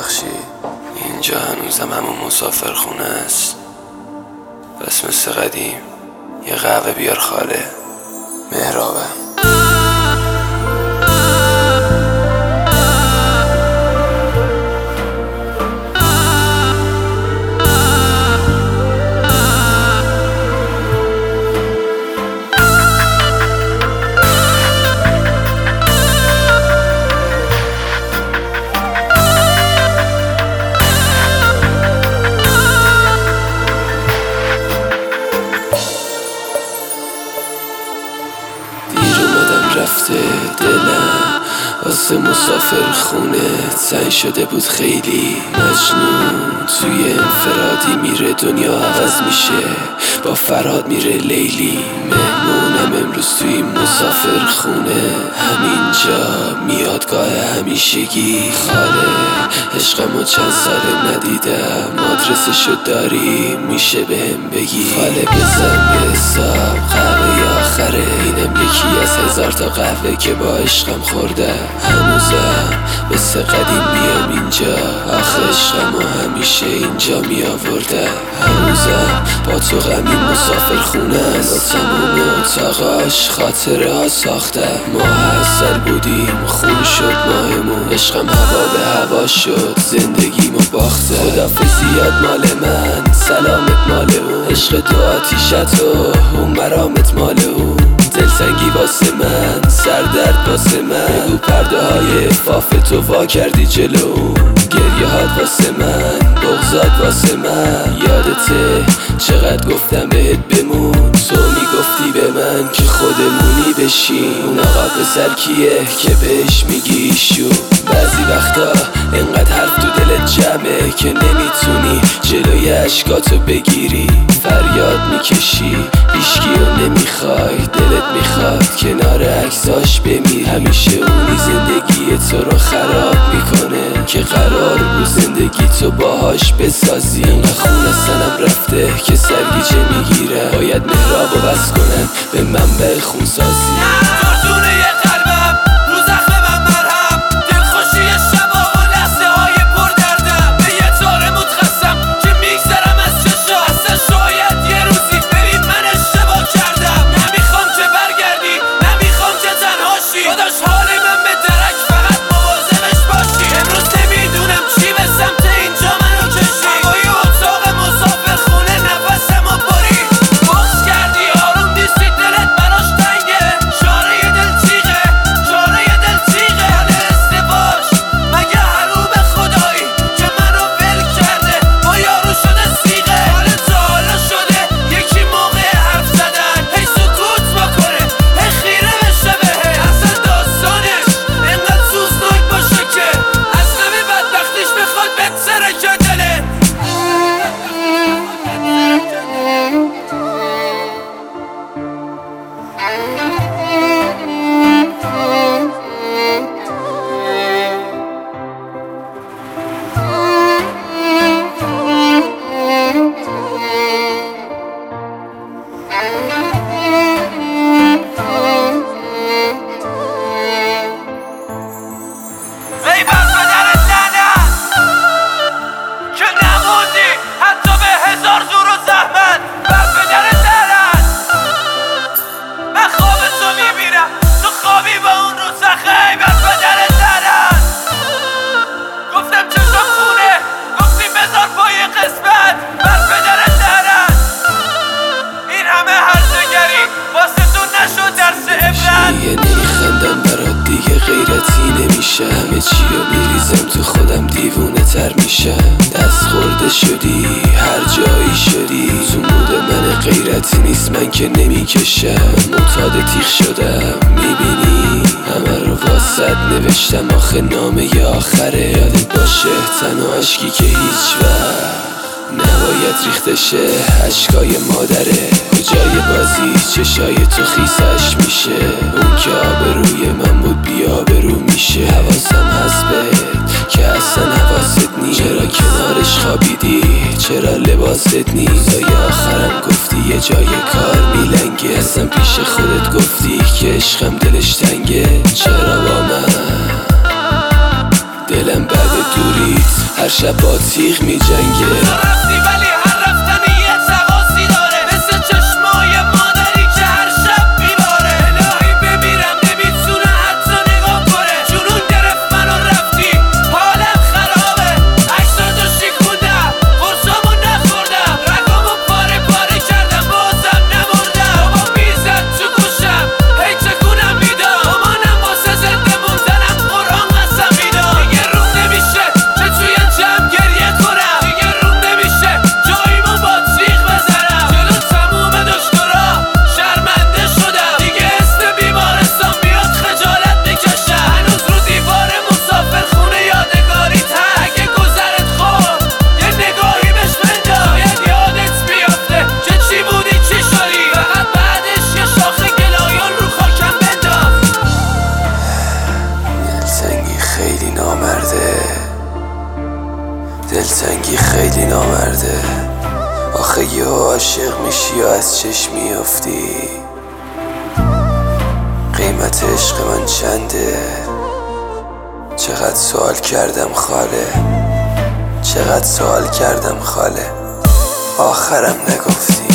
ببخشید اینجا هنوزم همون مسافر خونه است. بس مثل قدیم یه قهوه بیار خاله. مهرابم. رفته دلم واسه مسافر خونه تنگ شده بود خیلی. مجنون توی انفرادی میره دنیا عوض میشه. با فراد میره لیلی. مهمونم امروز توی مسافر خونه. همینجا میادگاه همیشگی. خاله عشقمو چند ساله ندیدم. آدرسشو داری میشه بهم بگی؟ خاله بزن به حساب قهوه آخره. اینم یکی از 1000 تا قهوه که با عشقم خورده. هنوزم مثل قدیم بیام اینجا. آخه عشقمو همیشه اینجا می آورده. هنوزم با تو غمی مسافر خونه است. با تموم اتاقاش خاطره ها ساخته. ما اصل بودیم خون شد ماهمون. عشقم هوا به هوا شد زندگیمو باخته. خدافظیات مال من سلامت مال اون. عشق تو آتیشت و اون مرامت مال اون. دلتنگی واسه من سردرد واسه من. بگو پرده های فاف تو وا کردی جلو. گریه هات واسه من بغضات واسه من. یادته چقدر گفتم بهت بمون. تو میگفتی به من که خودمونی بشین. اون آقا پسر کیه که بهش میگی ایشون؟ بعضی وقتا انقدر حرف تو دلت جمعه که نمیتونی جلوی اشکاتو بگیری. فریاد میکشی هیچکیو نمیخوای. دلت میخواد کنار عکساش بمیر. همیشه اونی زندگی تو رو خراب میکنه که قرار بود زندگی تو باهاش بسازی. انقدر خون از تنم رفته که سرگیجه میگیره. باید مهرابو بس کنم به منبع خونسازی. نمیخندم برات دیگه غیرتی نمیشه. همه چی رو میریزم تو خودم دیوونه تر میشم. دست خورده شدی هر جایی شدی. تو مود من غیرتی نیست من که نمیکشم. معتاد تیغ شدم میبینی همه رو واسد نوشتم. آخه نامه آخره. یادت باشه تنها عشقی که هیچ وقت نباید ریخته شه. عشقای مادره کجای بازی چشای تو خیسش میشه. اون که آبروی من بود بی آبرو میشه. حواسم هست بهت که اصلا حواست نیست. چرا کنارش خوابیدی چرا لباست نیست؟ یا آخرم گفتی یه جای کار میلنگه. اصلا پیش خودت گفتی که عشقم دلش تنگه. چرا با من دلم بعد دوریت هر شب با تیغ می جنگه. رفتی ولی هر رفتنی یه تقاسی داره، مثل چشمای مادری که هر شب میباره. الهی بمیرم نمیتونه حتی نگاه کنه، جنون گرفت منو رفتی حالم خرابه. عکساتو شکوندم قرصامو نخوردم، رگامو پاره پاره کردم بازم نمردم. بابا میزد تو گوشم هی تکونم میداد، مامانم واسه زنده موندنم قرآن قسم میداد. دیگه روم نمیشه که توی جمع گریه کنم، دیگه روم نمیشه جاییمو با تیغ بزنم. جلو تموم دکترا شرمنده شدم، دیگه اسم بیمارستان بیاد خجالت میکشم. هنوز رو دیوار مسافرخونه یادگاری اگه گذرت خورد یه نگاهی بهش بنداز، شاید یادت بیافته که چی بودی چی شدی، فقط بعدش یه شاخه گلایان رو خاکم بنداز. دلتنگی خیلی نامرده، دلتنگی خیلی نامرده. آخه یه عاشق میشی و از چشم میافتی. قیمت عشق من چنده؟ چقدر سوال کردم خاله، چقدر سوال کردم خاله، آخرم نگفتی.